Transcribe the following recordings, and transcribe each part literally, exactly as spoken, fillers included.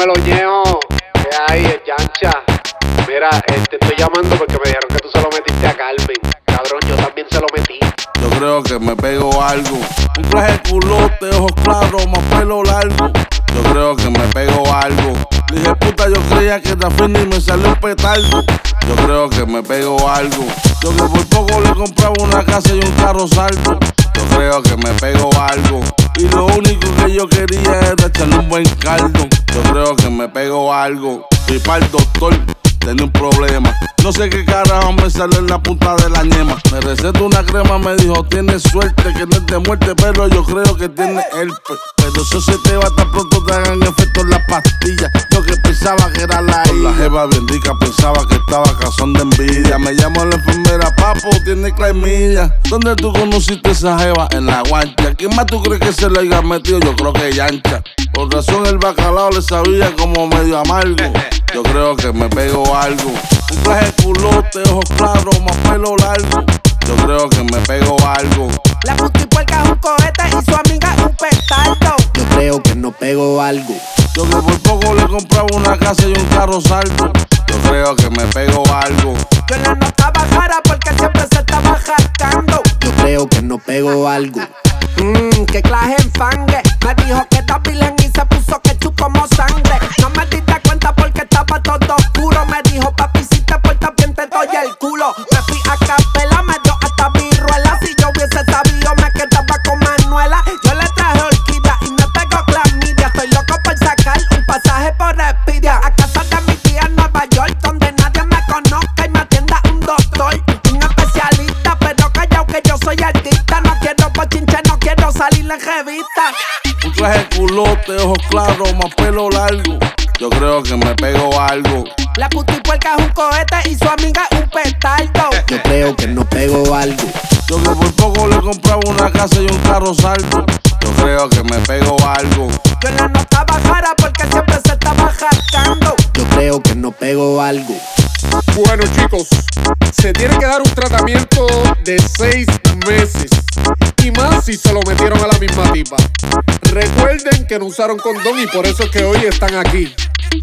Dímelo, Ñejo. ¿Qué hay, el Yancha? Mira, eh, te estoy llamando porque me dijeron que tú se lo metiste a Calvin. Cabrón, yo también se lo metí. Yo creo que me pego algo. Un traje culote, ojos claros, más pelo largo. Yo creo que me pego algo. Dije, puta, yo creía que era fin y me salió un petardo. Yo creo que me pego algo. Yo que por poco le compraba una casa y un carro salto. Yo creo que me pego algo. Y lo único que yo quería era echarle un buen caldo. Yo creo que me pego algo. Fui para el doctor, tenía un problema. No sé qué carajo me salió en la punta de la ñema. Me recetó una crema, me dijo, tienes suerte, que no es de muerte, pero yo creo que tienes herpes. Pero eso se te va tan pronto te hagan efecto en las pastillas. Yo que pensaba que era la hija. La jeva bien rica pensaba que estaba cazón de envidia. Me llamó la enfermera, papo, tiene claimilla. ¿Dónde tú conociste esa jeva? En la guancha. ¿Quién más tú crees que se le haya metido? Yo creo que Yancha. Por razón el bacalao le sabía como medio amargo. Yo creo que me pego algo. Un traje culote, ojos claros, más pelo largo. Yo creo que me pego algo. La putipuerca es un cohete y su amiga es un petardo. Yo creo que no pego algo. Yo que por poco le compraba una casa y un carro salto. Yo creo que me pego algo. Yo la notaba cara porque siempre se estaba jactando. Yo creo que no pego algo. Mmm, que clase en fangue. Me dijo que está virgen y se puso ketchup como sangre. No me diste cuenta porque estaba todo oscuro. Me dijo, papi, si te portas bien te doy el culo. Me fui a capela, me dio hasta viruela. Si yo hubiese sabido me quedaba con Manuela. Yo le traje orquídea y no tengo clamidia. Estoy loco por sacar un pasaje por Expedia a casa de mi tía en Nueva York, donde nadie me conozca y me atienda un doctor. Un especialista, pero callao que yo soy artista. No quiero bochinche, no quiero salir en revista. Un traje culote, ojos claros, más pelo largo. Yo creo que me pego algo. La putipuerca es un cohete y su amiga es un petardo. Yo creo que no pego algo. Yo que por poco le compraba una casa y un carro salto. Yo creo que me pego algo. Yo la notaba cara porque siempre se estaba jactando. Yo creo que no pego algo. Bueno, chicos, se tiene que dar un tratamiento de seis meses. Y más si se lo metieron a la misma tipa. Recuerden que no usaron condón y por eso es que hoy están aquí.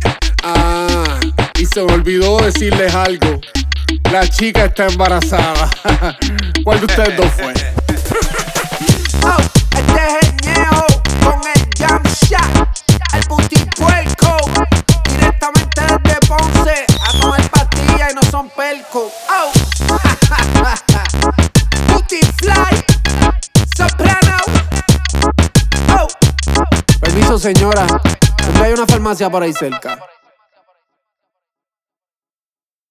Ah, y se me olvidó decirles algo. La chica está embarazada. ¿Cuál de ustedes dos fue? Oh, este es el Ñejo con el Yancha, el putipuerco. Directamente desde Ponce a tomar pastillas y no son perco. Oh, Putifly, Soprano. Oh, permiso señora, ¿dónde hay una farmacia por ahí cerca?